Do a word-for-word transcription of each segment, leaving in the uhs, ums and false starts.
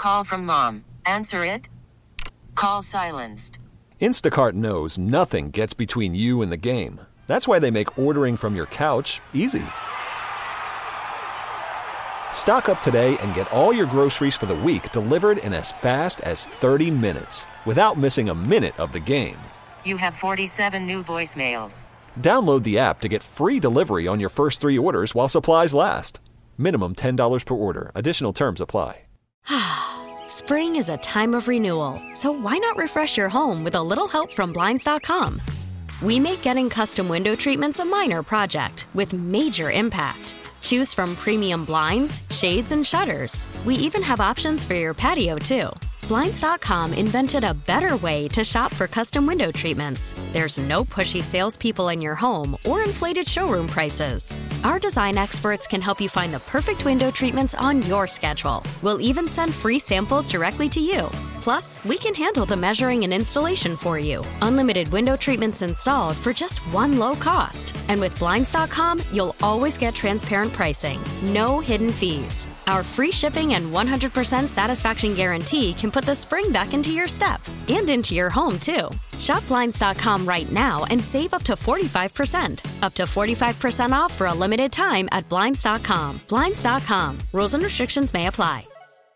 Call from mom. Answer it. Call silenced. Instacart knows nothing gets between you and the game. That's why they make ordering from your couch easy. Stock up today and get all your groceries for the week delivered in as fast as thirty minutes without missing a minute of the game. You have forty-seven new voicemails. Download the app to get free delivery on your first three orders while supplies last. Minimum ten dollars per order. Additional terms apply. Spring is a time of renewal, so why not refresh your home with a little help from Blinds dot com? We make getting custom window treatments a minor project with major impact. Choose from premium blinds, shades, and shutters. We even have options for your patio, too. Blinds dot com invented a better way to shop for custom window treatments. There's no pushy salespeople in your home or inflated showroom prices. Our design experts can help you find the perfect window treatments on your schedule. We'll even send free samples directly to you. Plus, we can handle the measuring and installation for you. Unlimited window treatments installed for just one low cost. And with Blinds dot com, you'll always get transparent pricing. No hidden fees. Our free shipping and one hundred percent satisfaction guarantee can put the spring back into your step and into your home, too. Shop Blinds dot com right now and save up to forty-five percent. Up to forty-five percent off for a limited time at Blinds dot com. Blinds dot com. Rules and restrictions may apply.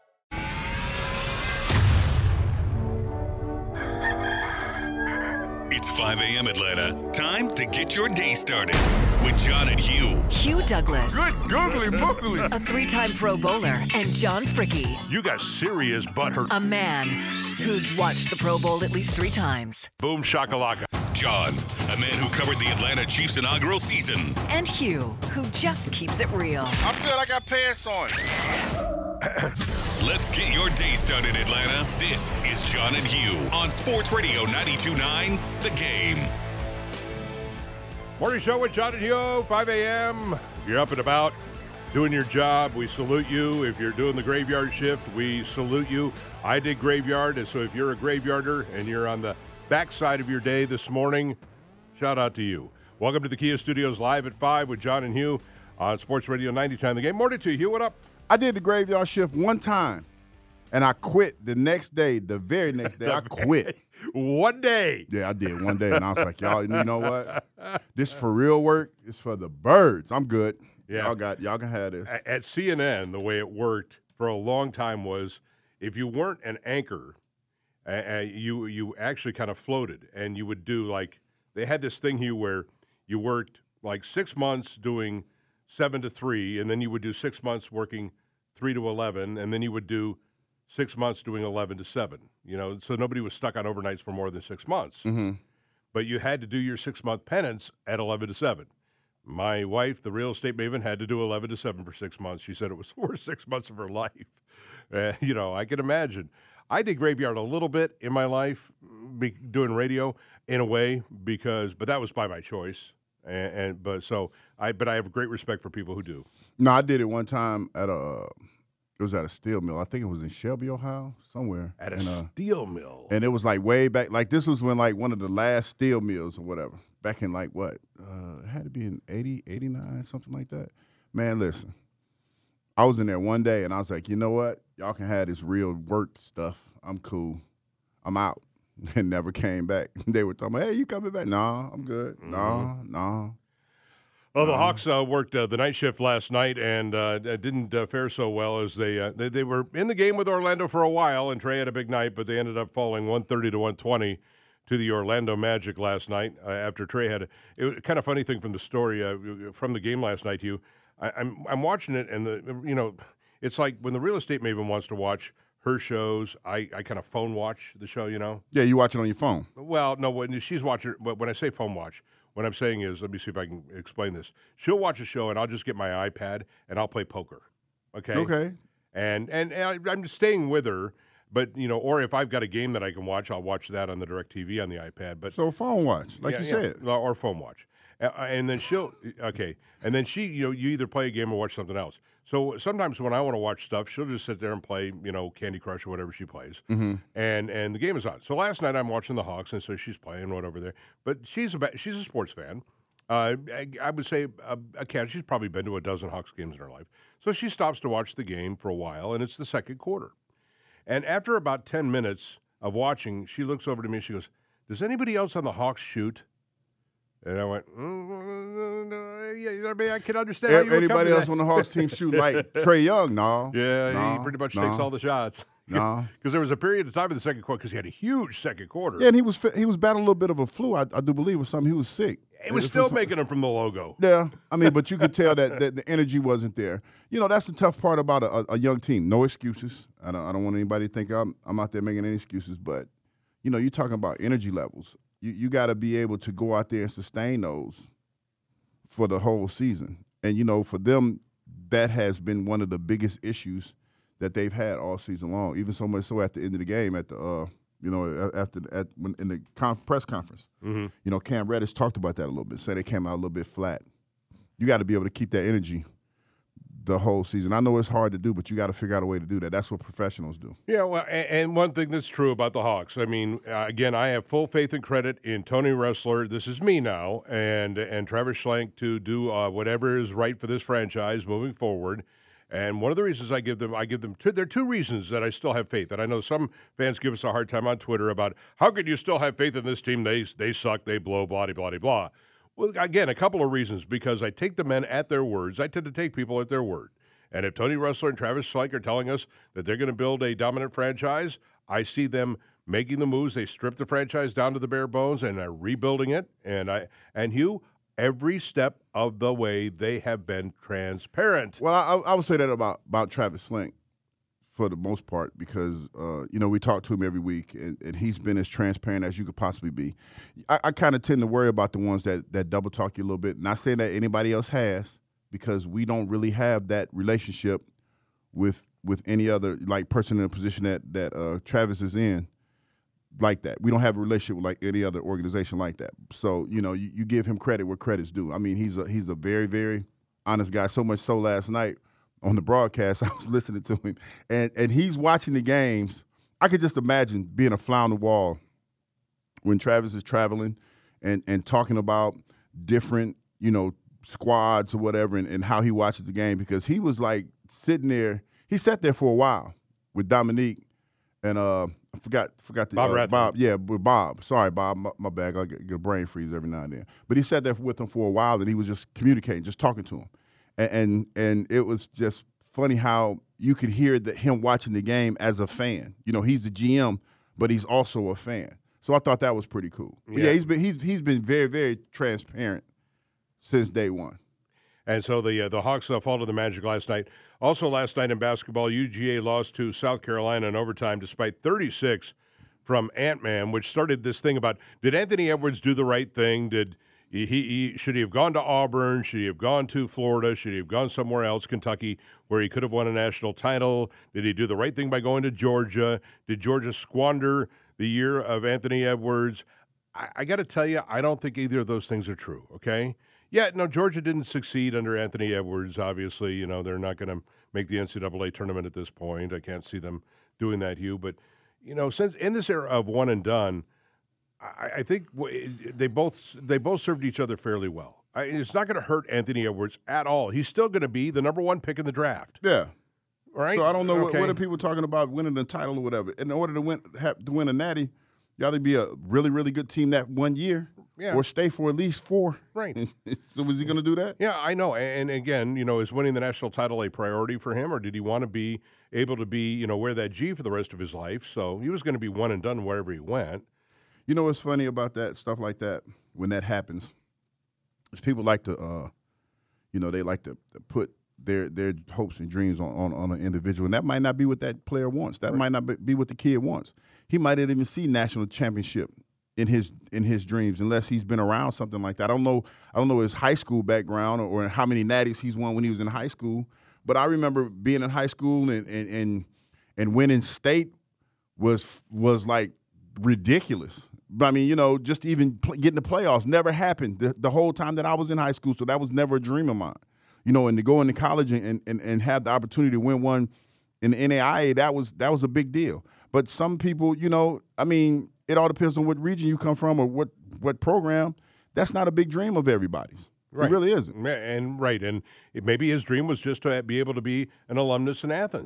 It's five a.m. Atlanta. Time to get your day started with John and Hugh. Hugh Douglas. Good googly moogly. A three-time Pro Bowler. And John Fricke. You got serious butthurt. A man who's watched the Pro Bowl at least three times. Boom shakalaka. John, a man who covered the Atlanta Chiefs inaugural season. And Hugh, who just keeps it real. I'm good. I got pants on. Let's get your day started, Atlanta. This is John and Hugh on Sports Radio ninety-two point nine, The Game. Morning show with John and Hugh, five a.m. If you're up and about doing your job, we salute you. If you're doing the graveyard shift, we salute you. I did graveyard, and so if you're a graveyarder and you're on the backside of your day this morning, shout out to you. Welcome to the Kia Studios live at five with John and Hugh on Sports Radio ninety-two point nine, The Game. Morning to you, Hugh. What up? I did the graveyard shift one time, and I quit the next day. The very next day, I quit. One day. Yeah, I did one day, and I was like, y'all, you know what? This for real work. It's for the birds. I'm good. Yeah. Y'all got, y'all can have this. At C N N, the way it worked for a long time was if you weren't an anchor, uh, you you actually kind of floated, and you would do like they had this thing here where you worked like six months doing seven to three, and then you would do six months working three to eleven, and then you would do six months doing eleven to seven. You know, so nobody was stuck on overnights for more than six months. Mm-hmm. But you had to do your six-month penance at eleven to seven. My wife, the real estate maven, had to do eleven to seven for six months. She said it was the worst six months of her life. Uh, you know, I can imagine. I did graveyard a little bit in my life, be, doing radio in a way, because, but that was by my choice. And, and but so I, but I have great respect for people who do. No, I did it one time at a. It was at a steel mill. I think it was in Shelby, Ohio, somewhere. At a and, uh, steel mill. And it was like way back. Like this was when like one of the last steel mills or whatever. Back in like what? Uh, it had to be in eighty, eighty-nine, something like that. Man, listen. I was in there one day and I was like, you know what? Y'all can have this real work stuff. I'm cool. I'm out. And never came back. They were talking, hey, you coming back? No, I'm good. Mm-hmm. No, no. Well, the Um, Hawks uh, worked uh, the night shift last night and uh, didn't uh, fare so well as they, uh, they they were in the game with Orlando for a while, and Trey had a big night, but they ended up falling one thirty to one twenty to the Orlando Magic last night uh, after Trey had a it was kind of funny thing from the story uh, from the game last night. Hugh, I, I'm I'm watching it, and the you know it's like when the real estate maven wants to watch her shows, I, I kind of phone watch the show. You know, Yeah, you watch it on your phone. well, no, when she's watching, but when I say phone watch. What I'm saying is, let me see if I can explain this. She'll watch a show, and I'll just get my iPad, and I'll play poker. Okay? Okay. And and, and I, I'm staying with her, but, you know, or if I've got a game that I can watch, I'll watch that on the DirecTV on the iPad. But So phone watch, like yeah, you yeah, said. or phone watch. Uh, and then she'll, okay, and then she, you know, you either play a game or watch something else. So sometimes when I want to watch stuff, she'll just sit there and play, you know, Candy Crush or whatever she plays, Mm-hmm. and and the game is on. So last night I'm watching the Hawks, and so she's playing whatever there. But she's a she's a sports fan. Uh, I, I would say a, a cat. She's probably been to a dozen Hawks games in her life. So she stops to watch the game for a while, and it's the second quarter. And after about ten minutes of watching, she looks over to me and she goes, does anybody else on the Hawks shoot? And I went, mm, yeah, I mean, I can understand how you would Anybody else that. on the Hawks team shoot like Trae Young? No. Yeah, no, he pretty much no, takes all the shots. No. Because there was a period of time in the second quarter because he had a huge second quarter. Yeah, and he was he was battling a little bit of a flu, I, I do believe, or something. He was sick. It was It still was- making him from the logo. Yeah, I mean, but you could tell that, that the energy wasn't there. You know, that's the tough part about a, a young team. No excuses. I don't I don't want anybody to think I'm I'm out there making any excuses, but you know, you're talking about energy levels. You you got to be able to go out there and sustain those for the whole season. And you know, for them, that has been one of the biggest issues that they've had all season long. Even so much so at the end of the game, at the uh, you know, after at when, in the con- press conference, Mm-hmm. you know, Cam Reddish talked about that a little bit. Said they came out a little bit flat. You got to be able to keep that energy the whole season. I know it's hard to do, but you got to figure out a way to do that. That's what professionals do. Yeah, well, and, and one thing that's true about the Hawks, I mean, uh, again, I have full faith and credit in Tony Ressler. This is me now, and and Travis Schlenk to do uh, whatever is right for this franchise moving forward. And one of the reasons I give them, I give them two, there are two reasons that I still have faith. And I know some fans give us a hard time on Twitter about how could you still have faith in this team? They they suck, they blow, blah, blah, blah, blah. Well, again, a couple of reasons, because I take the men at their words. I tend to take people at their word. And if Tony Ressler and Travis Schlenk are telling us that they're going to build a dominant franchise, I see them making the moves. They strip the franchise down to the bare bones and are rebuilding it. And I and Hugh, every step of the way, they have been transparent. Well, I, I would say that about, about Travis Schlenk for the most part because, uh, you know, we talk to him every week, and, and he's been as transparent as you could possibly be. I, I kind of tend to worry about the ones that, that double talk you a little bit. Not saying that anybody else has, because we don't really have that relationship with with any other, like, person in a position that, that uh, Travis is in like that. We don't have a relationship with, like, any other organization like that. So, you know, you, you give him credit where credit's due. I mean, he's a he's a very, very honest guy, so much so last night on the broadcast, I was listening to him, and, and he's watching the games. I could just imagine being a fly on the wall when Travis is traveling and, and talking about different, you know, squads or whatever, and, and how he watches the game, because he was like sitting there. He sat there for a while with Dominique and uh, I forgot forgot the Bob uh, Rathman. Bob. Yeah, with Bob. Sorry, Bob. My, my bad. I get, get a brain freeze every now and then. But he sat there with him for a while, and he was just communicating, just talking to him, and and, and it was just funny how you could hear that him watching the game as a fan. You know, he's the G M, but he's also a fan. So I thought that was pretty cool. But yeah, Yeah. he's been he's he's been very very transparent since day one. And so the uh, the Hawks uh, fall to the Magic last night. Also last night in basketball, U G A lost to South Carolina in overtime despite thirty-six from Ant-Man, which started this thing about, did Anthony Edwards do the right thing? Did he, he should he have gone to Auburn? Should he have gone to Florida? Should he have gone somewhere else, Kentucky, where he could have won a national title? Did he do the right thing by going to Georgia? Did Georgia squander the year of Anthony Edwards? I, I got to tell you, I don't think either of those things are true, okay? Yeah, no, Georgia didn't succeed under Anthony Edwards, obviously. You know, they're not going to make the N C double A tournament at this point. I can't see them doing that, Hugh. But, you know, since in this era of one and done, I, I think w- they both they both served each other fairly well. I, it's not going to hurt Anthony Edwards at all. He's still going to be the number one pick in the draft. Yeah. Right? So I don't know Okay. what, what are people talking about winning the title or whatever. In order to win have, to win a natty, you either be a really really good team that one year, Yeah. or stay for at least four. Right. So was he going to do that? Yeah, I know. And again, you know, is winning the national title a priority for him, or did he want to be able to be, you know, wear that G for the rest of his life? So he was going to be one and done wherever he went. You know what's funny about that stuff like that when that happens is people like to, uh, you know, they like to, to put their their hopes and dreams on, on, on an individual, and that might not be what that player wants. That Right. might not be- be what the kid wants. He might not even see national championship in his in his dreams unless he's been around something like that. I don't know. I don't know his high school background or, or how many natties he's won when he was in high school. But I remember being in high school and and and, and winning state was was like ridiculous. But I mean, you know, just even pl- getting the playoffs never happened the, the whole time that I was in high school. So that was never a dream of mine. You know, and to go into college and, and, and have the opportunity to win one in the N A I A, that was that was a big deal. But some people, you know, I mean, it all depends on what region you come from or what, what program. That's not a big dream of everybody's. Right. It really isn't. Yeah, And right, and it, maybe his dream was just to be able to be an alumnus in Athens.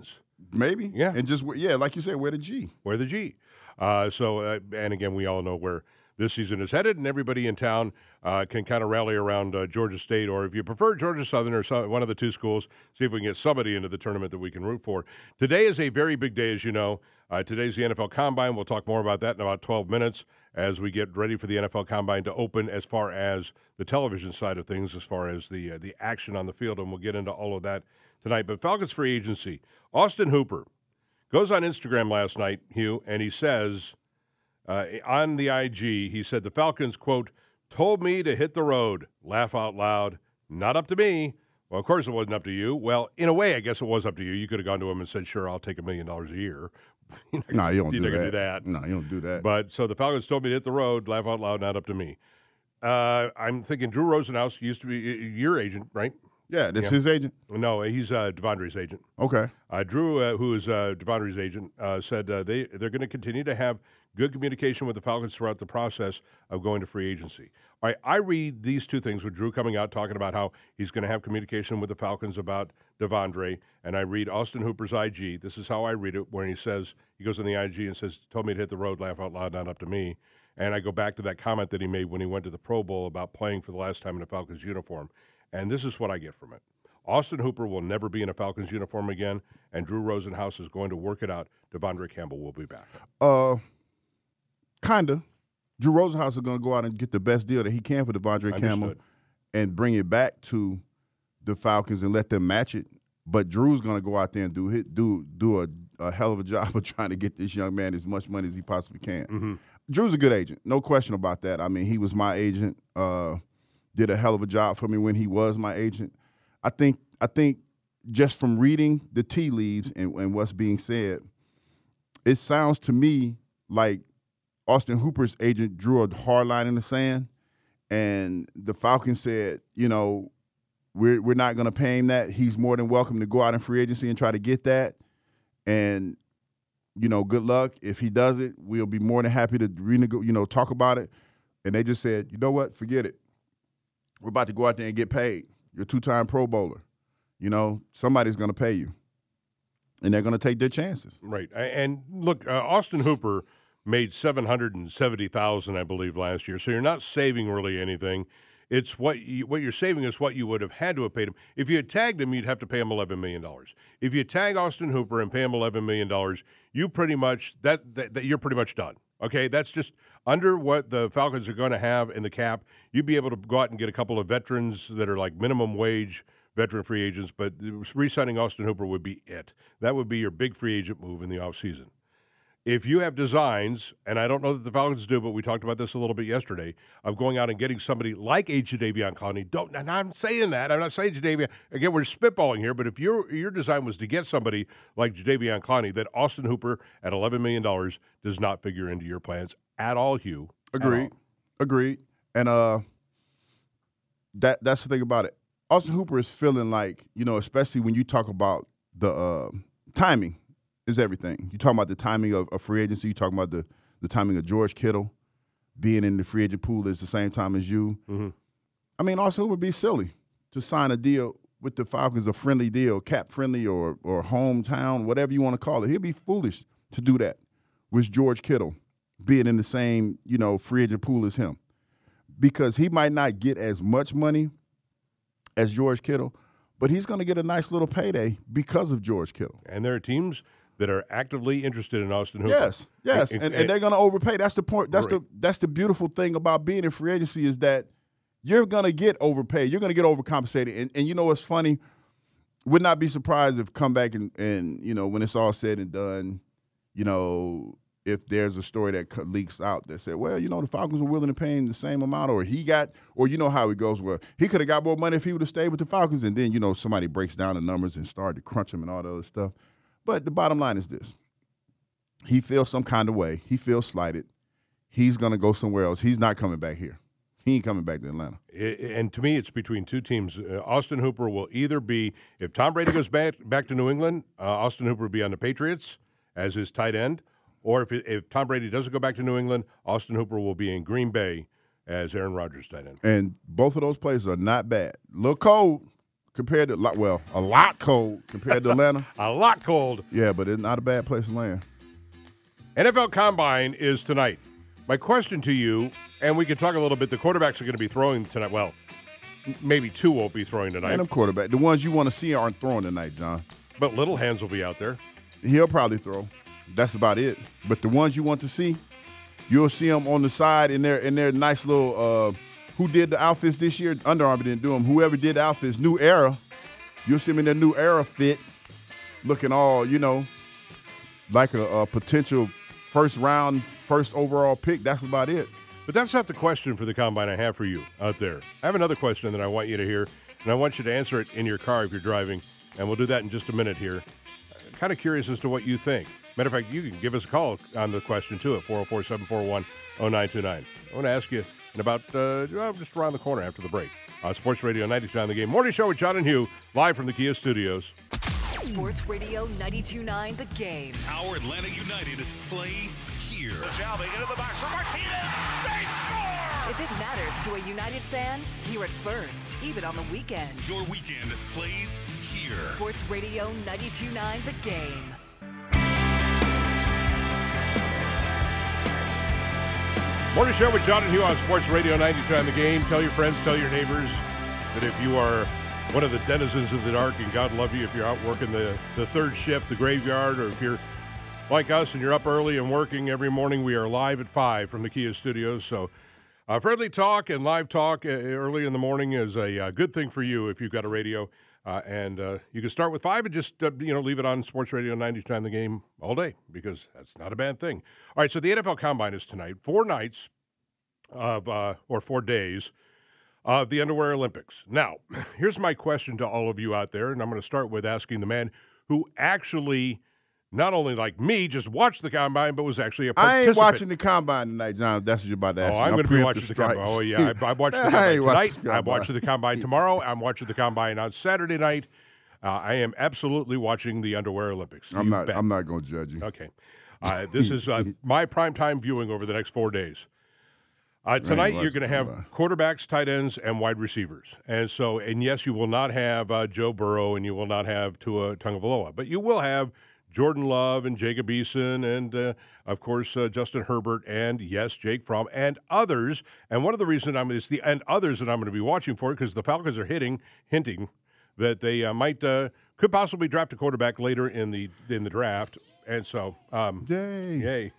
Maybe. Yeah. And just, yeah, like you said, wear the G. Wear the G. Uh, so, uh, and again, we all know where this season is headed, and everybody in town uh, can kind of rally around uh, Georgia State, or if you prefer Georgia Southern or some, one of the two schools, see if we can get somebody into the tournament that we can root for. Today is a very big day, as you know. Uh, today's the N F L Combine. We'll talk more about that in about twelve minutes as we get ready for the N F L Combine to open as far as the television side of things, as far as the uh, the action on the field, and we'll get into all of that tonight. But Falcons free agency. Austin Hooper goes on Instagram last night, Hugh, and he says uh, on the I G, he said, the Falcons, quote, told me to hit the road. Laugh out loud. Not up to me. Well, of course it wasn't up to you. Well, in a way, I guess it was up to you. You could have gone to him and said, sure, I'll take a million dollars a year. No, you don't You're do not that. do that. No, you don't do that. But so the Falcons told me to hit the road. Laugh out loud. Not up to me. Uh, I'm thinking Drew Rosenhaus used to be your agent, right? Yeah, that's Yeah. his agent? No, he's uh, Devondre's agent. Okay. Uh, Drew, uh, who is uh, Devondre's agent, uh, said uh, they, they're going to continue to have good communication with the Falcons throughout the process of going to free agency. All right, I read these two things with Drew coming out talking about how he's going to have communication with the Falcons about Devondre, and I read Austin Hooper's I G. This is how I read it, where he says, he goes on the I G and says, told me to hit the road, laugh out loud, not up to me. And I go back to that comment that he made when he went to the Pro Bowl about playing for the last time in a Falcons uniform. And this is what I get from it. Austin Hooper will never be in a Falcons uniform again, and Drew Rosenhaus is going to work it out. Devondre Campbell will be back. Uh, kind of. Drew Rosenhaus is going to go out and get the best deal that he can for Devondre Campbell Understood. and bring it back to the Falcons and let them match it. But Drew's going to go out there and do hit, do do a, a hell of a job of trying to get this young man as much money as he possibly can. Mm-hmm. Drew's a good agent, no question about that. I mean, he was my agent. Uh, did a hell of a job for me when he was my agent. I think I think just from reading the tea leaves and, and what's being said, it sounds to me like Austin Hooper's agent drew a hard line in the sand, and the Falcons said, you know, we're we're not going to pay him that. He's more than welcome to go out in free agency and try to get that. And, you know, good luck. If he does it, we'll be more than happy to renego- you know, talk about it. And they just said, you know what, forget it. We're about to go out there and get paid. You're a two-time Pro Bowler. You know, somebody's going to pay you. And they're going to take their chances. Right. And look, uh, Austin Hooper made seven hundred seventy thousand dollars, I believe, last year. So you're not saving really anything. It's what you, what you're saving is what you would have had to have paid him. If you had tagged him, you'd have to pay him eleven million dollars. If you tag Austin Hooper and pay him eleven million dollars, you pretty much that, that, that you're pretty much done. Okay, that's just under what the Falcons are going to have in the cap. You'd be able to go out and get a couple of veterans that are like minimum wage veteran free agents, but re-signing Austin Hooper would be it. That would be your big free agent move in the offseason. If you have designs, and I don't know that the Falcons do, but we talked about this a little bit yesterday, of going out and getting somebody like a Jadeveon Clowney, don't, and I'm saying that, I'm not saying Jadeveon, again, we're spitballing here, but if your your design was to get somebody like Jadeveon Clowney, then Austin Hooper at eleven million dollars does not figure into your plans at all, Hugh. Agreed. Agreed. And uh, that that's the thing about it. Austin Hooper is feeling like, you know, especially when you talk about the uh, timing is everything. You talking about the timing of, of free agency. You talking about the, the timing of George Kittle being in the free agent pool at the same time as you. Mm-hmm. I mean, Austin Hooper would be silly to sign a deal with the Falcons, a friendly deal, cap friendly or or hometown, whatever you want to call it. He'd be foolish to do that with George Kittle being in the same, you know, free agent pool as him, because he might not get as much money as George Kittle, but he's going to get a nice little payday because of George Kittle. And there are teams that are actively interested in Austin Hooper. Yes, yes, and, and, and they're going to overpay. That's the point. That's right. the that's the beautiful thing about being in free agency is that you're going to get overpaid. You're going to get overcompensated. And, and you know what's funny? Would not be surprised if come back and, and, you know, when it's all said and done, you know, if there's a story that leaks out that said, well, you know, the Falcons were willing to pay him the same amount, or he got, or you know how it goes, well, he could have got more money if he would have stayed with the Falcons, and then, you know, somebody breaks down the numbers and started to crunch him and all the other stuff. But the bottom line is this. He feels some kind of way. He feels slighted. He's going to go somewhere else. He's not coming back here. He ain't coming back to Atlanta. It, and to me, it's between two teams. Uh, Austin Hooper will either be, if Tom Brady goes back back to New England, uh, Austin Hooper will be on the Patriots as his tight end. Or if if Tom Brady doesn't go back to New England, Austin Hooper will be in Green Bay as Aaron Rodgers' tight end. And both of those places are not bad. A little cold, compared to well, a lot cold compared to Atlanta. A lot cold. Yeah, but it's not a bad place to land. N F L Combine is tonight. My question to you, and we can talk a little bit, the quarterbacks are going to be throwing tonight. Well, maybe two won't be throwing tonight. And them quarterback, the ones you want to see aren't throwing tonight, John. But Little Hands will be out there. He'll probably throw. That's about it. But the ones you want to see, you'll see them on the side in their in their nice little. Uh, who did the outfits this year? Under Armour didn't do them. Whoever did the outfits, New Era, you'll see them in their New Era fit, looking all you know, like a, a potential first round, first overall pick. That's about it. But that's not the question for the Combine I have for you out there. I have another question that I want you to hear, and I want you to answer it in your car if you're driving, and we'll do that in just a minute here. I'm kind of curious as to what you think. Matter of fact, you can give us a call on the question, too, at four oh four, seven four one, oh nine two nine. I want to ask you in about uh, just around the corner after the break. Uh, Sports Radio ninety-two nine The Game. Morning Show with John and Hugh, live from the Kia Studios. Sports Radio ninety-two nine The Game. Our Atlanta United play here. Shelby into the box for Martinez. They score! If it matters to a United fan, hear it first, even on the weekends. Your weekend plays here. Sports Radio ninety-two nine The Game. Morning Show with John and Hugh on Sports Radio ninety-two nine The Game. Tell your friends, tell your neighbors that if you are one of the denizens of the dark, and God love you if you're out working the, the third shift, the graveyard, or if you're like us and you're up early and working every morning, we are live at five from the Kia Studios. So uh, friendly talk and live talk uh, early in the morning is a uh, good thing for you if you've got a radio. Uh, and uh, you can start with five and just uh, you know leave it on Sports Radio ninety-two nine The Game all day, because that's not a bad thing. All right, so the N F L Combine is tonight. Four nights of uh, or four days of the Underwear Olympics. Now, here's my question to all of you out there, and I'm going to start with asking the man who actually, not only like me, just watched the Combine, but was actually a participant. I ain't watching the Combine tonight, John. That's what you're about to ask Oh, me. I'm going to be watching the Combine. Oh, yeah. I, I watched the Combine tonight. I'm watching the Combine tomorrow. I'm watching the Combine on Saturday night. Uh, I am absolutely watching the Underwear Olympics. I'm You not. bet. I'm not going to judge you. Okay. Uh, this is uh, my primetime viewing over the next four days. Uh, tonight, you're going to have quarterbacks, tight ends, and wide receivers. And so, and yes, you will not have uh, Joe Burrow, and you will not have Tua Tagovailoa, but you will have Jordan Love and Jacob Eason and, uh, of course, uh, Justin Herbert and, yes, Jake Fromm and others. And one of the reasons I'm it's the and others that I'm going to be watching for, because the Falcons are hitting, hinting that they uh, might uh, could possibly draft a quarterback later in the in the draft. And so, um, yay, yay.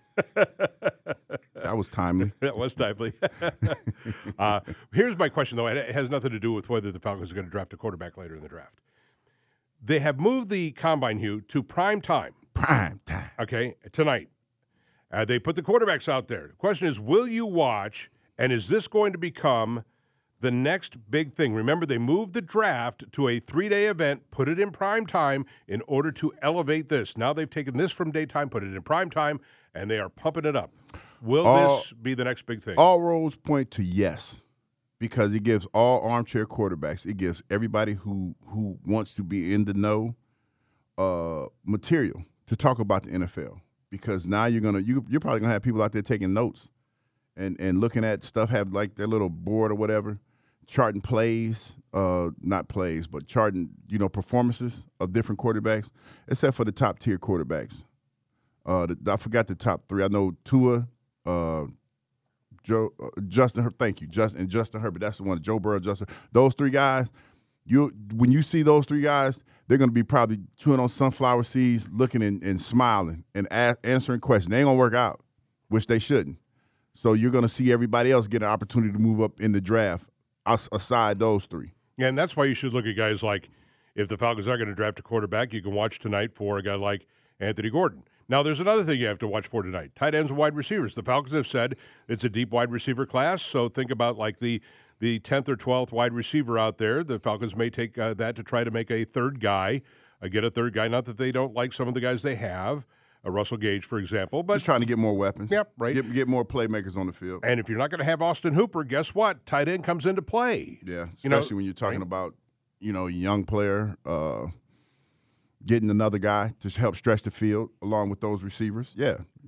That was timely. That was timely. uh, here's my question, though. It has nothing to do with whether the Falcons are going to draft a quarterback later in the draft. They have moved the Combine, Hugh, to prime time. Prime time. Okay, tonight. Uh, they put the quarterbacks out there. The question is, will you watch, and is this going to become the next big thing? Remember, they moved the draft to a three-day event, put it in prime time in order to elevate this. Now they've taken this from daytime, put it in prime time, and they are pumping it up. Will all, this be the next big thing? All roads point to yes, because it gives all armchair quarterbacks, it gives everybody who who wants to be in the know uh, material to talk about the N F L. Because now you're gonna you you're probably gonna have people out there taking notes and and looking at stuff, have like their little board or whatever, charting plays, uh, not plays, but charting you know performances of different quarterbacks, except for the top tier quarterbacks. Uh, the, I forgot the top three. I know Tua, uh, Joe, uh, Justin. Her, thank you, Justin and Justin Herbert. That's the one. Joe Burrow, Justin. Those three guys. You when you see those three guys, they're going to be probably chewing on sunflower seeds, looking and, and smiling and a- answering questions. They ain't going to work out, which they shouldn't. So you're going to see everybody else get an opportunity to move up in the draft as- aside those three. Yeah, and that's why you should look at guys like, if the Falcons are going to draft a quarterback, you can watch tonight for a guy like Anthony Gordon. Now, there's another thing you have to watch for tonight, tight ends and wide receivers. The Falcons have said it's a deep wide receiver class, so think about like the the tenth or twelfth wide receiver out there. The Falcons may take uh, that to try to make a third guy, uh, get a third guy. Not that they don't like some of the guys they have, uh, Russell Gage, for example. But just trying to get more weapons. Yep, right. Get, get more playmakers on the field. And if you're not going to have Austin Hooper, guess what? Tight end comes into play. Yeah, especially you know, when you're talking right? about, you know, a young player uh, getting another guy to help stretch the field along with those receivers. Yeah,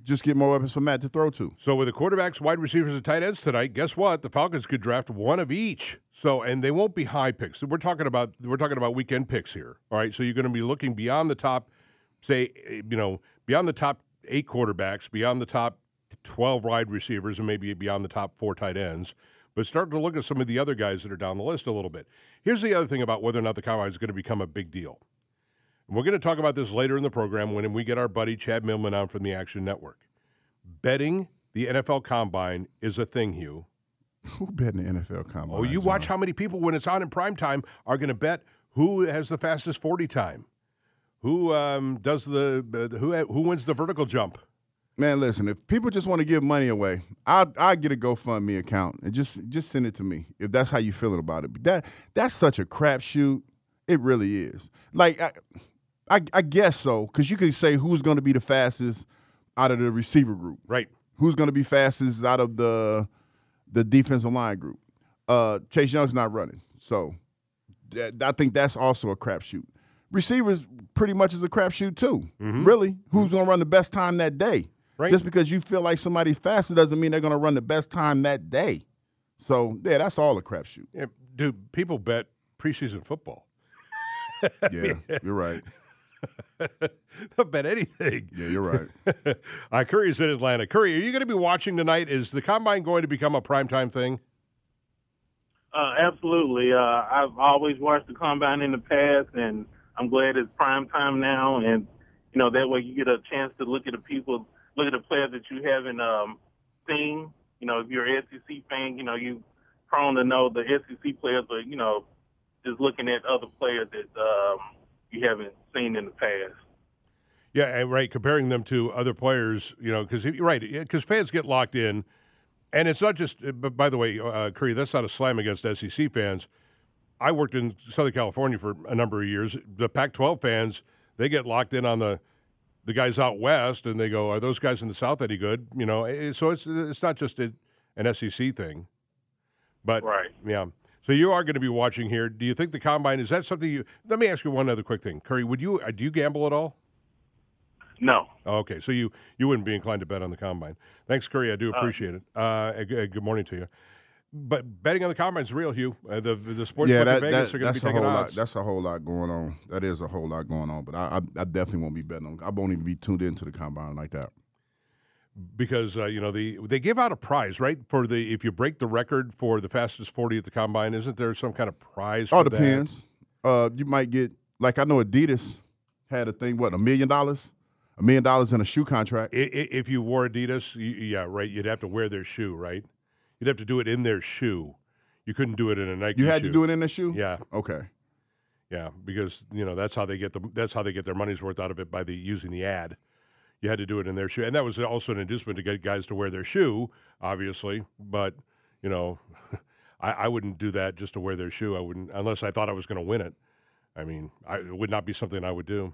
just get more weapons for Matt to throw to. So with the quarterbacks, wide receivers, and tight ends tonight, guess what? The Falcons could draft one of each. So and they won't be high picks. We're talking about we're talking about weekend picks here. All right. So you're going to be looking beyond the top, say, you know, beyond the top eight quarterbacks, beyond the top twelve wide receivers, and maybe beyond the top four tight ends. But start to look at some of the other guys that are down the list a little bit. Here's the other thing about whether or not the Combine is going to become a big deal. And we're going to talk about this later in the program when we get our buddy Chad Millman on from the Action Network. Betting the N F L Combine is a thing, Hugh. Who bet in the N F L Combine? Oh, you watch how many people, when it's on in prime time, are going to bet who has the fastest forty time, who um, does the uh, who who wins the vertical jump. Man, listen, if people just want to give money away, I'll, I'll get a GoFundMe account and just just send it to me if that's how you feeling about it. But that that's such a crapshoot. It really is. Like, I, I, I guess so, because you could say who's going to be the fastest out of the receiver group. Right. Who's going to be fastest out of the the defensive line group. Uh, Chase Young's not running. So that, I think that's also a crapshoot. Receivers pretty much is a crapshoot too. Mm-hmm. Really. Who's going to run the best time that day? Right. Just because you feel like somebody's faster doesn't mean they're going to run the best time that day. So, yeah, that's all a crapshoot. Yeah, dude, people bet preseason football. Yeah, you're right. They'll bet anything. Yeah, you're right. uh, Curry's in Atlanta. Curry, are you going to be watching tonight? Is the Combine going to become a primetime thing? Uh, absolutely. Uh, I've always watched the Combine in the past, and I'm glad it's primetime now. And, you know, that way you get a chance to look at the people – look at the players that you haven't um, seen. You know, if you're an S E C fan, you know, you prone to know the S E C players, but, you know, just looking at other players that um, you haven't seen in the past. Yeah, and right, comparing them to other players, you know, because you're right, because fans get locked in, and it's not just, but by the way, uh, Curry, that's not a slam against S E C fans. I worked in Southern California for a number of years. The Pac twelve fans, they get locked in on the the guys out west, and they go, are those guys in the South any good? You know, so it's it's not just a, an S E C thing. But, right. yeah. So you are going to be watching here. Do you think the Combine, is that something you – let me ask you one other quick thing. Curry, would you do you gamble at all? No. Oh, okay, so you, you wouldn't be inclined to bet on the Combine. Thanks, Curry. I do appreciate uh, it. Uh, good morning to you. But betting on the Combine is real, Hugh. Uh, the the sports yeah, book that, in Vegas that, are going to be taking odds. Lot, that's a whole lot going on. That is a whole lot going on. But I, I, I definitely won't be betting on. I won't even be tuned into the Combine like that. Because uh, you know the they give out a prize, right, for the if you break the record for the fastest forty at the Combine. Isn't there some kind of prize? Oh, for depends. That? Uh, you might get like I know Adidas had a thing. What, a million dollars? A million dollars in a shoe contract. If you wore Adidas, yeah, right. You'd have to wear their shoe, right? You'd have to do it in their shoe. You couldn't do it in a Nike. You had shoe. to do it in the shoe? Yeah. Okay. Yeah, because you know that's how they get the that's how they get their money's worth out of it by the using the ad. You had to do it in their shoe, and that was also an inducement to get guys to wear their shoe, obviously. But you know, I, I wouldn't do that just to wear their shoe. I wouldn't unless I thought I was going to win it. I mean, I, it would not be something I would do.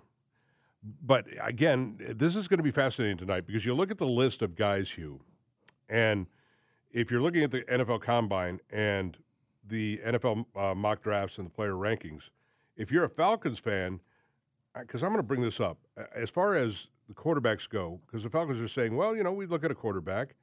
But again, this is going to be fascinating tonight because you look at the list of guys, Hugh, and if you're looking at the N F L Combine and the N F L uh, mock drafts and the player rankings, if you're a Falcons fan, because I'm going to bring this up, as far as the quarterbacks go, because the Falcons are saying, well, you know, we look at a quarterback.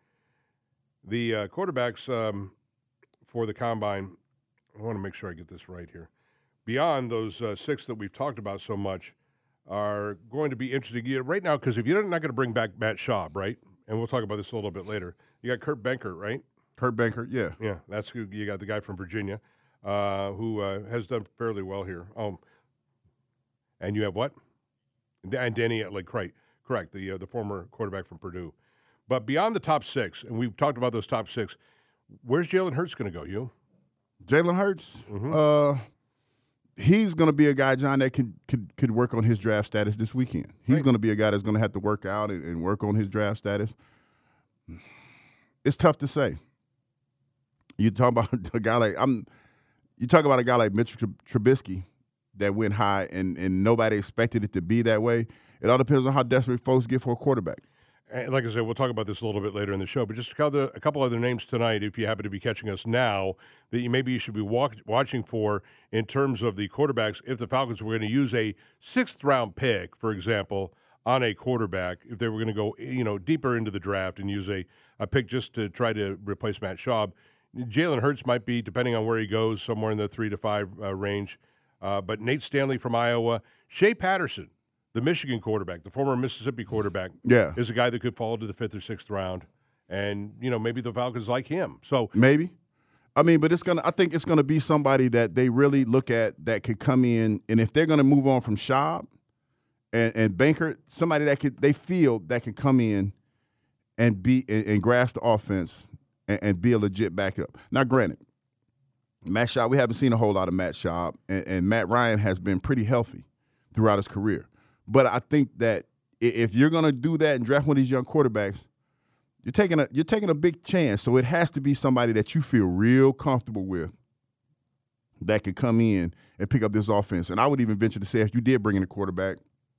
The uh, quarterbacks um, for the Combine, I want to make sure I get this right here, beyond those uh, six that we've talked about so much, are going to be interesting yeah, right now because if you're not going to bring back Matt Schaub, right, and we'll talk about this a little bit later, you got Kurt Benkert, right? Kurt Benkert, yeah. Yeah, that's who you got, the guy from Virginia uh, who uh, has done fairly well here. Um, and you have what? And Danny like right, correct, the uh, the former quarterback from Purdue. But beyond the top six, and we've talked about those top six, where's Jalen Hurts going to go, you? Jalen Hurts? Mm-hmm. Uh, he's going to be a guy, John, that could, could, could work on his draft status this weekend. He's right. going to be a guy that's going to have to work out and, and work on his draft status. It's tough to say. You talk about a guy like I'm. You talk about a guy like Mitch Trubisky that went high, and, and nobody expected it to be that way. It all depends on how desperate folks get for a quarterback. And like I said, we'll talk about this a little bit later in the show. But just a couple, a couple other names tonight, if you happen to be catching us now, that you maybe you should be walk, watching for in terms of the quarterbacks. If the Falcons were going to use a sixth round pick, for example, on a quarterback if they were going to go, you know, deeper into the draft and use a, a pick just to try to replace Matt Schaub. Jalen Hurts might be, depending on where he goes, somewhere in the three to five uh, range. Uh, but Nate Stanley from Iowa, Shea Patterson, the Michigan quarterback, the former Mississippi quarterback, yeah. is a guy that could fall to the fifth or sixth round. And, you know, maybe the Falcons like him. So maybe. I mean, but it's gonna. I think it's gonna be somebody that they really look at that could come in, and if they're gonna move on from Schaub and, and Banker, somebody that could they feel that can come in and be and, and grasp the offense and, and be a legit backup. Now, granted, Matt Schaub, we haven't seen a whole lot of Matt Schaub, and, and Matt Ryan has been pretty healthy throughout his career. But I think that if you're gonna do that and draft one of these young quarterbacks, You're taking a you're taking a big chance, so it has to be somebody that you feel real comfortable with that could come in and pick up this offense. And I would even venture to say if you did bring in a quarterback,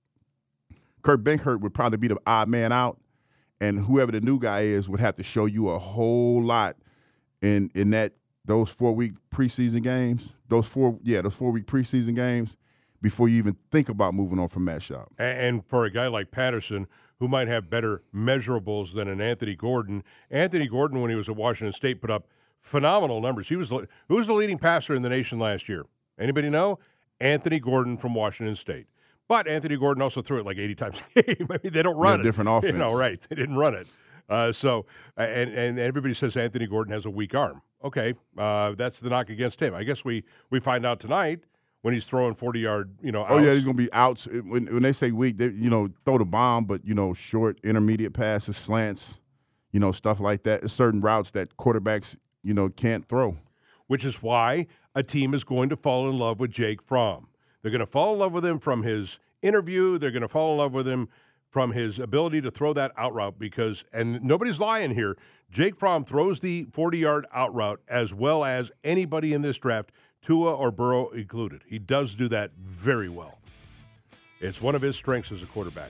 Kurt Benkert would probably be the odd man out, and whoever the new guy is would have to show you a whole lot in in that those four week preseason games, those four yeah those four week preseason games before you even think about moving on from Matt Schaub. And for a guy like Patterson, who might have better measurables than an Anthony Gordon. Anthony Gordon, when he was at Washington State, put up phenomenal numbers. He was who was the leading passer in the nation last year? Anybody know? Anthony Gordon from Washington State. But Anthony Gordon also threw it like eighty times a game. I mean, they don't run yeah, it. Different offense. You know, right? They didn't run it. Uh, so, and and everybody says Anthony Gordon has a weak arm. Okay, uh, that's the knock against him. I guess we we find out tonight when he's throwing forty-yard, you know, outs. Oh, yeah, he's going to be outs. When, when they say weak, they, you know, throw the bomb, but, you know, short, intermediate passes, slants, you know, stuff like that. There's certain routes that quarterbacks, you know, can't throw. Which is why a team is going to fall in love with Jake Fromm. They're going to fall in love with him from his interview. They're going to fall in love with him from his ability to throw that out route because, and nobody's lying here, Jake Fromm throws the forty-yard out route as well as anybody in this draft, Tua or Burrow included. He does do that very well. It's one of his strengths as a quarterback.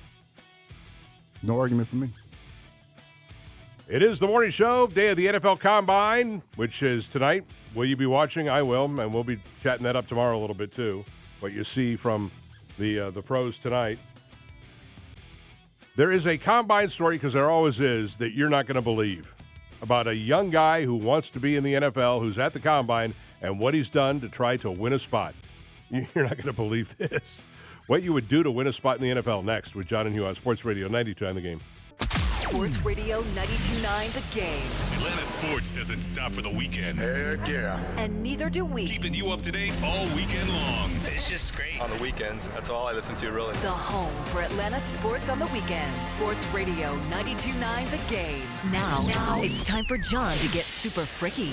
No argument for me. It is the morning show, day of the N F L Combine, which is tonight. Will you be watching? I will, and we'll be chatting that up tomorrow a little bit too. What you see from the uh, the pros tonight. There is a Combine story, because there always is, that you're not going to believe about a young guy who wants to be in the N F L, who's at the Combine, and what he's done to try to win a spot. You're not going to believe this. What you would do to win a spot in the N F L next with John and Hugh on Sports Radio ninety-two on The Game. Sports Radio ninety-two point nine The Game. Atlanta sports doesn't stop for the weekend. Heck yeah. And neither do we. Keeping you up to date all weekend long. It's just great. On the weekends, that's all I listen to, really. The home for Atlanta sports on the weekends. Sports Radio ninety-two point nine The Game. Now, now it's time for John to get super fricky.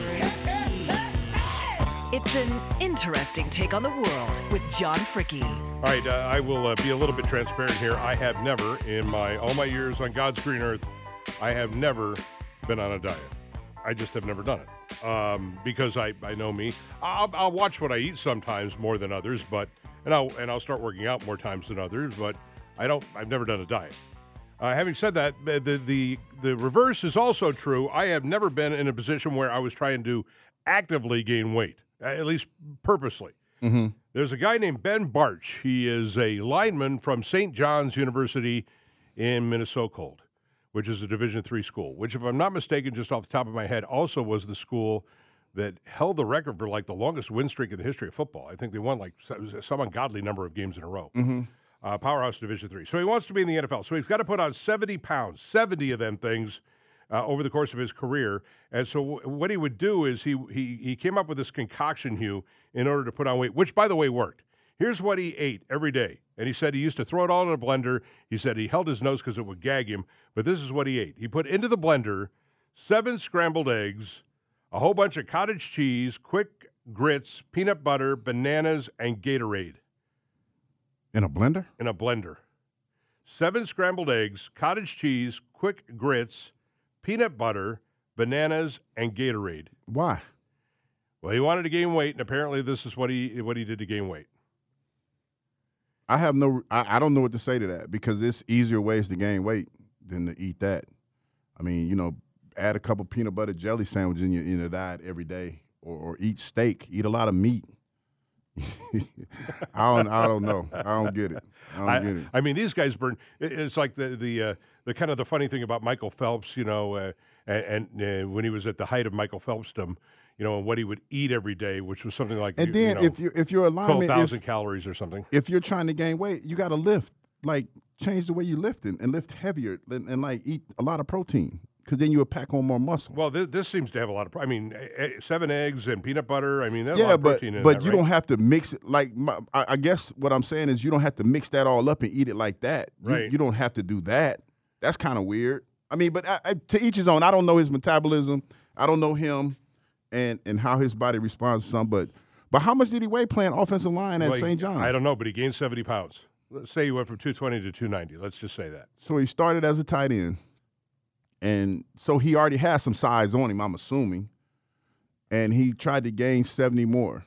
It's an interesting take on the world with John Fricky. All right, uh, I will uh, be a little bit transparent here. I have never, in my all my years on God's green earth, I have never been on a diet. I just have never done it um, because I, I know me. I'll, I'll watch what I eat sometimes more than others, but and I'll and I'll start working out more times than others. But I don't. I've never done a diet. Uh, having said that, the, the the reverse is also true. I have never been in a position where I was trying to actively gain weight, at least purposely. Mm-hmm. There's a guy named Ben Barch. He is a lineman from Saint John's University in Minnesota, which is a Division three school, which, if I'm not mistaken, just off the top of my head, also was the school that held the record for, like, the longest win streak in the history of football. I think they won, like, some ungodly number of games in a row. Mm-hmm. Uh, Powerhouse Division three. So he wants to be in the N F L. So he's got to put on seventy pounds, seventy of them things, uh, over the course of his career. And so w- what he would do is he, he he came up with this concoction, Hugh, in order to put on weight, which, by the way, worked. Here's what he ate every day. And he said he used to throw it all in a blender. He said he held his nose because it would gag him. But this is what he ate. He put into the blender seven scrambled eggs, a whole bunch of cottage cheese, quick grits, peanut butter, bananas, and Gatorade. In a blender? In a blender. Seven scrambled eggs, cottage cheese, quick grits, peanut butter, bananas, and Gatorade. Why? Well, he wanted to gain weight, and apparently this is what he what he did to gain weight. I have no I, I don't know what to say to that, because it's easier ways to gain weight than to eat that. I mean, you know, add a couple peanut butter jelly sandwiches in your in your diet every day, or, or eat steak, eat a lot of meat. I don't. I don't know. I don't get it. I don't I, get it. I mean, these guys burn. it- It's like the the uh, the kind of the funny thing about Michael Phelps, you know, uh, and, and uh, when he was at the height of Michael Phelpsdom, you know, and what he would eat every day, which was something like And you, then you know, if you if your twelve alignment, thousand if, calories or something. if you're trying to gain weight, you got to lift. Like change the way you lift and, and lift heavier and, and like eat a lot of protein because then you'll pack on more muscle. Well, this, this seems to have a lot of. pro- I mean, eh, eh, seven eggs and peanut butter. I mean, there's a lot Yeah, of but protein in but that, you right? don't have to mix it like my, I, I guess what I'm saying is you don't have to mix that all up and eat it like that. You, Right. you don't have to do that. That's kind of weird. I mean, but I, I, to each his own. I don't know his metabolism. I don't know him, and and how his body responds to some. But but how much did he weigh playing offensive line at Well, Saint John's? I don't know, but he gained seventy pounds. Let's say he went from two twenty to two ninety. Let's just say that. So he started as a tight end, and so he already has some size on him, I'm assuming, and he tried to gain seventy more.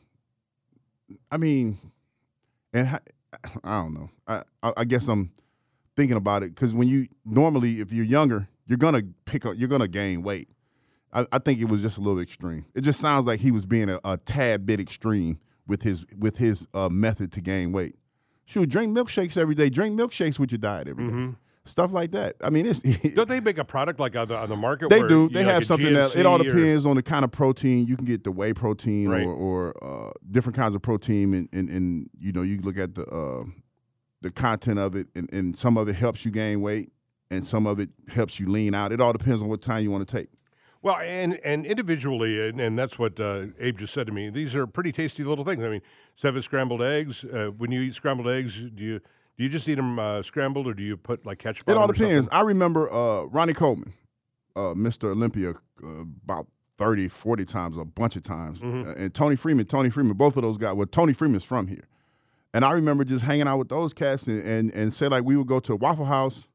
I mean, and ha- I don't know. I I, I guess I'm thinking about it because when you normally, if you're younger, you're gonna pick up, you're gonna gain weight. I, I think it was just a little extreme. It just sounds like he was being a, a tad bit extreme with his with his uh, method to gain weight. Shoot, drink milkshakes every day. Drink milkshakes with your diet every day. Mm-hmm. Stuff like that. I mean, it's Don't they make a product like on the, on the market? they where, do. you They know, have like a something that it all G N C or- depends on the kind of protein. You can get the whey protein Right. or, or uh, different kinds of protein, and, and, and you know you look at the uh, the content of it, and, and some of it helps you gain weight, and some of it helps you lean out. It all depends on what time you want to take. Well, and and individually, and, and that's what uh, Abe just said to me. These are pretty tasty little things. I mean, seven scrambled eggs. Uh, when you eat scrambled eggs, do you do you just eat them uh, scrambled, or do you put like ketchup? It on all them or depends. something? I remember uh, Ronnie Coleman, uh, Mister Olympia, uh, about thirty, forty times, a bunch of times. Mm-hmm. Uh, and Tony Freeman, Tony Freeman, both of those guys. Well, Tony Freeman's from here. And I remember just hanging out with those cats and, and, and say, like, we would go to a Waffle House,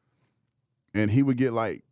and he would get, like,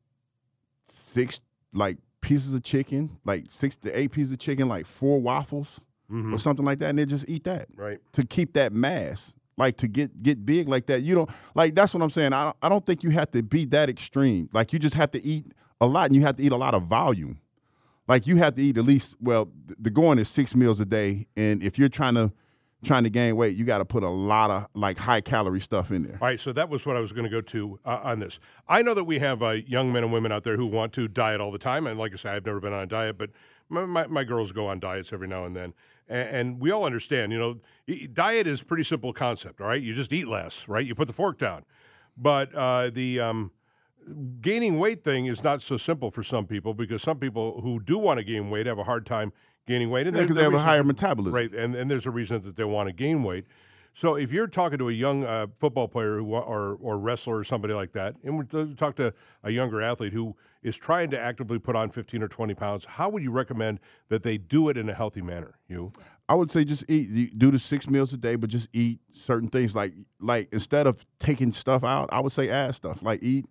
six, like, pieces of chicken, like six to eight pieces of chicken, like four waffles Mhm. or something like that, and then just eat that. Right. To keep that mass. Like, to get get big like that. You don't, like, that's what I'm saying. I, I don't think you have to be that extreme. Like, you just have to eat a lot, and you have to eat a lot of volume. Like, you have to eat at least, well, th- the going is six meals a day, and if you're trying to trying to gain weight, you got to put a lot of, like, high-calorie stuff in there. All right, so that was what I was going to go to uh, on this. I know that we have uh, young men and women out there who want to diet all the time, and like I said, I've never been on a diet, but my, my, my girls go on diets every now and then, and, and we all understand, you know, e- diet is a pretty simple concept, all right? You just eat less, right? You put the fork down. But uh, the um, gaining weight thing is not so simple for some people because some people who do want to gain weight have a hard time gaining weight. And Yeah, there's 'cause the they have a reasons- higher metabolism. Right, and, and there's a reason that they want to gain weight. So if you're talking to a young uh, football player who, wa- or or wrestler or somebody like that, and we to talk to a younger athlete who is trying to actively put on fifteen or twenty pounds, how would you recommend that they do it in a healthy manner? You? I would say just eat. You do the six meals a day, but just eat certain things. Like like instead of taking stuff out, I would say add stuff. Like eat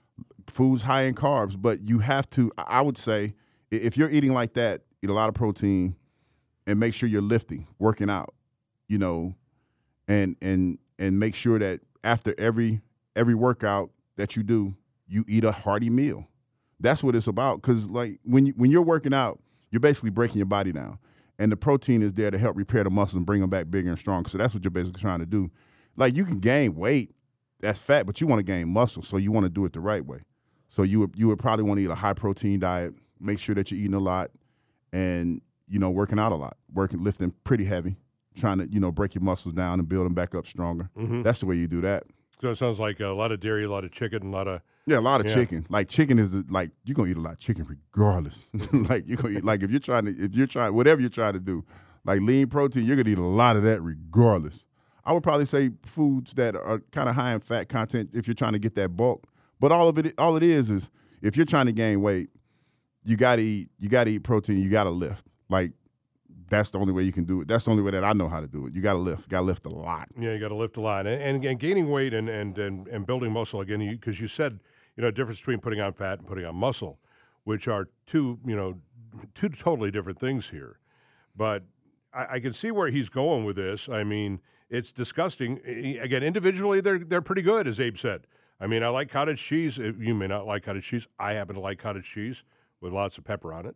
foods high in carbs, but you have to. I I would say i- if you're eating like that, eat a lot of protein, and make sure you're lifting, working out. You know, and and and make sure that after every every workout that you do, you eat a hearty meal. That's what it's about. Because like when you, when you're working out, you're basically breaking your body down. And the protein is there to help repair the muscles and bring them back bigger and stronger. So that's what you're basically trying to do. Like you can gain weight, that's fat, but you want to gain muscle, so you want to do it the right way. So you would you would probably want to eat a high protein diet, make sure that you're eating a lot, and you know working out a lot, working lifting pretty heavy, trying to you know break your muscles down and build them back up stronger. Mhm. That's the way you do that. So it sounds like a lot of dairy, a lot of chicken, a lot of Yeah, a lot of Yeah. chicken. Like chicken is the- like you're gonna eat a lot of chicken regardless. like you're gonna eat like if you're trying to if you're trying whatever you're trying to do, like lean protein, you're gonna eat a lot of that regardless. I would probably say foods that are kind of high in fat content if you're trying to get that bulk. But all of it all it is is if you're trying to gain weight, you gotta eat you gotta eat protein, you gotta lift. Like that's the only way you can do it. That's the only way that I know how to do it. You gotta lift. Gotta lift a lot. Yeah, you got to lift a lot, and, and, and gaining weight and, and, and, and building muscle again. Because you, you said you know difference between putting on fat and putting on muscle, which are two you know two totally different things here. But I, I can see where he's going with this. I mean, it's disgusting. I- Again, individually, they're they're pretty good, as Abe said. I mean, I like cottage cheese. You may not like cottage cheese. I happen to like cottage cheese with lots of pepper on it.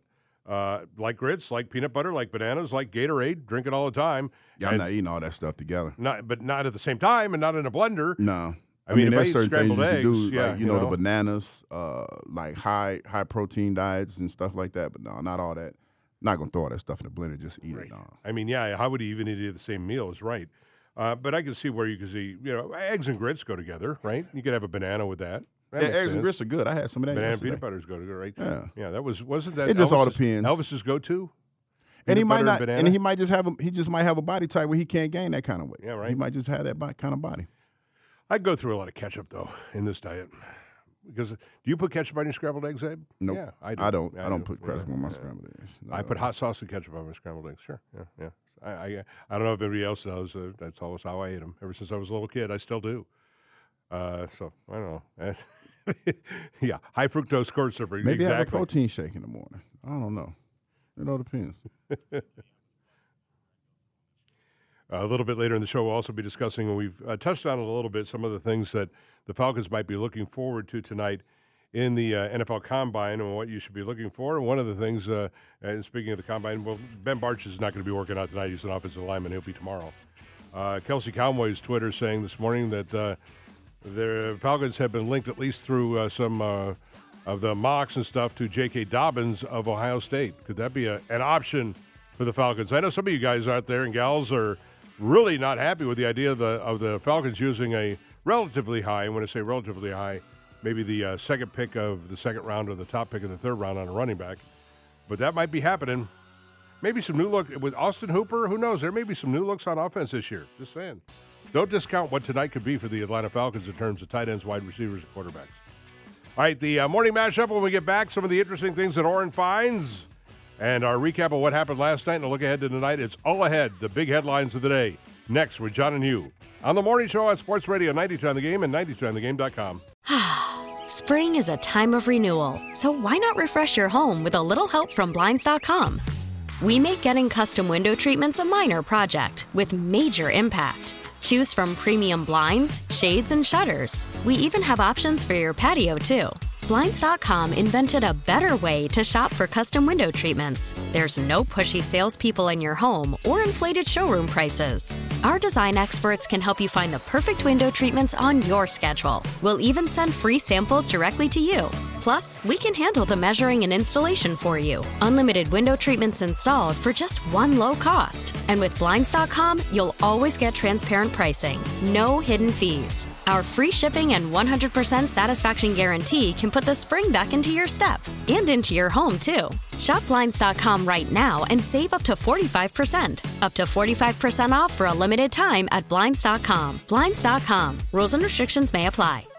Uh, like grits, like peanut butter, like bananas, like Gatorade. Drink it all the time. Yeah, I'm and not eating all that stuff together. Not, but not at the same time, and not in a blender. No. I, I mean, mean, if I there's eat certain things you scrambled eggs, can do, yeah, like, you, you know, know, the bananas, uh, like high high protein diets and stuff like that. But no, not all that. Not going to throw all that stuff in the blender, just eat right. it. No. I mean, yeah, how would you even eat the same meal? Is right. Uh, but I can see where you can see, you know, eggs and grits go together, right? You could have a banana with that. that Yeah, eggs sense. and grits are good. I had some of that Banana yesterday. and peanut butters go together, right? Yeah. Yeah, that was, wasn't that It just all Elvis's- depends. Elvis's go-to? And he Peanut might butter not, and and banana? he might just have a, he just might have a body type where he can't gain that kind of weight. Yeah, right. He might just have that bo- kind of body. I'd go through a lot of ketchup, though, in this diet. Because do you put ketchup on your scrambled eggs, Abe? Nope. Yeah, I do. I don't. Yeah, I don't do. put ketchup Yeah, on my yeah. scrambled eggs. I put hot sauce and ketchup on my scrambled eggs. Sure. Yeah, yeah. I, I, I don't know if anybody else does. Uh, that's always how I ate them. Ever since I was a little kid, I still do. Uh, so I don't know. Yeah, high fructose corn syrup. Maybe exactly. have a protein shake in the morning. I don't know. It all depends. A little bit later in the show, we'll also be discussing, and we've uh, touched on it a little bit, some of the things that the Falcons might be looking forward to tonight in the uh, N F L Combine and what you should be looking for. And one of the things, uh, and speaking of the Combine, well, Ben Bartch is not going to be working out tonight. He's an offensive lineman. He'll be tomorrow. Uh, Kelsey Conway's Twitter saying this morning that uh, the Falcons have been linked, at least through uh, some uh, of the mocks and stuff, to J K. Dobbins of Ohio State. Could that be a, an option for the Falcons? I know some of you guys out there and gals are really not happy with the idea of the of the Falcons using a relatively high, and when I say relatively high, maybe the uh, second pick of the second round or the top pick of the third round on a running back. But that might be happening. Maybe some new look with Austin Hooper. Who knows? There may be some new looks on offense this year. Just saying. Don't discount what tonight could be for the Atlanta Falcons in terms of tight ends, wide receivers, and quarterbacks. All right, the uh, morning mashup when we get back, some of the interesting things that Oren finds. And our recap of what happened last night and a look ahead to tonight. It's all ahead, the big headlines of the day. Next with John and Hugh on the morning show on Sports Radio ninety-two on the Game and ninety-two on the game dot com. Spring is a time of renewal, so why not refresh your home with a little help from Blinds dot com? We make getting custom window treatments a minor project with major impact. Choose from premium blinds, shades, and shutters. We even have options for your patio, too. Blinds dot com invented a better way to shop for custom window treatments. There's no pushy salespeople in your home or inflated showroom prices. Our design experts can help you find the perfect window treatments on your schedule. We'll even send free samples directly to you. Plus, we can handle the measuring and installation for you. Unlimited window treatments installed for just one low cost. And with Blinds dot com, you'll always get transparent pricing. No hidden fees. Our free shipping and one hundred percent satisfaction guarantee can put the spring back into your step and into your home, too. Shop Blinds dot com right now and save up to forty-five percent. Up to forty-five percent off for a limited time at Blinds dot com. Blinds dot com. Rules and restrictions may apply.